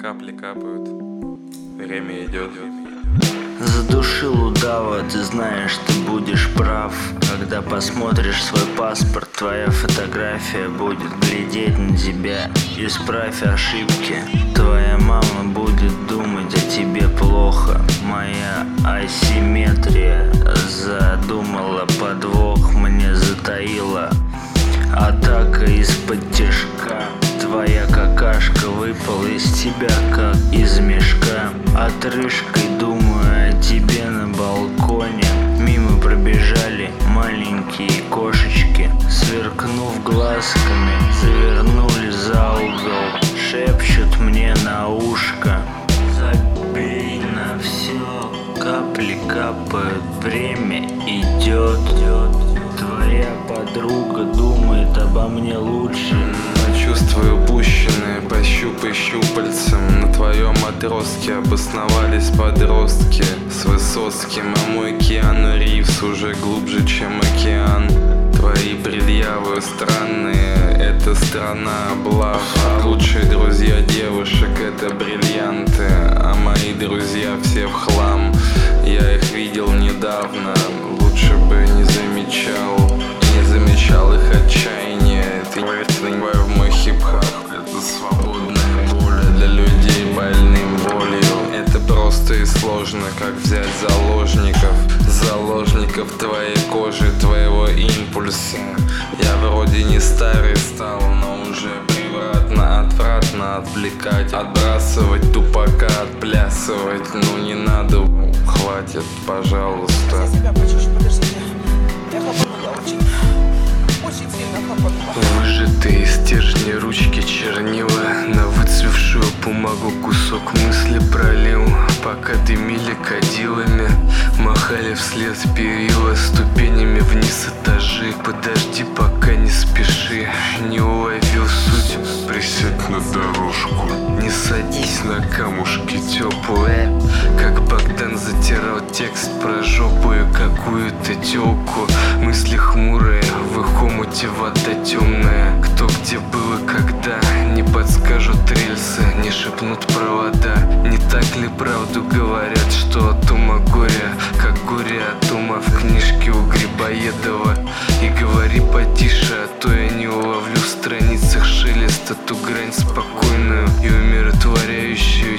капли капают, время идет. Задушил удава, ты знаешь, ты будешь прав. Когда посмотришь свой паспорт, твоя фотография будет глядеть на тебя. Исправь ошибки, твоя мама будет думать о тебе плохо. Моя асимметрия задумала подвох, мне затаила атака из-под тишка. Твоя какашка выпала из тебя, как из мешка. Отрыжкой думаю о тебе на балконе. Мимо пробежали маленькие кошечки, сверкнув глазками, завернули за угол. Шепчут мне на ушко: забей на все, капли капают, время идет. Твоя подруга думает обо мне лучше. Чувствую упущенные, пощупай щупальцем. На твоем отростке обосновались подростки с Высоцким, а мой Киану Ривз уже глубже, чем океан. Твои предъявы странные, это страна облав. Лучшие друзья девушек — это бриллианты, а мои друзья все в хлам. Я их видел недавно, лучше бы не замечал их отчаяние. Ты в мой хип-хап, это свободная воля для людей больным болью. Это просто и сложно, как взять заложников твоей кожи, твоего импульса. Я вроде не старый стал, но уже превратно, отвратно отвлекать, отбрасывать тупака, отплясывать. Ну не надо, хватит, пожалуйста. Выжатые из стержня ручки чернила на выцвевшую бумагу кусок мысли пролил. Пока дымили кадилами, махали вслед перила, ступенями вниз этажи. Подожди, пока не спеши, не уловил суть, присядь на дорожку. Не садись на камушки теплые, как Богдан затирал текст про жопу и какую-то тёлку. Мысли хмурые, в их омуте вода темная. Кто где был и когда, не подскажут рельсы, не шепнут провода. Не так ли правду говорят, что от ума горе, как горе от ума в книжке у Грибоедова? И говори потише, а то я не уловлю в страницах шелест эту грань спокойную и умиротворяющую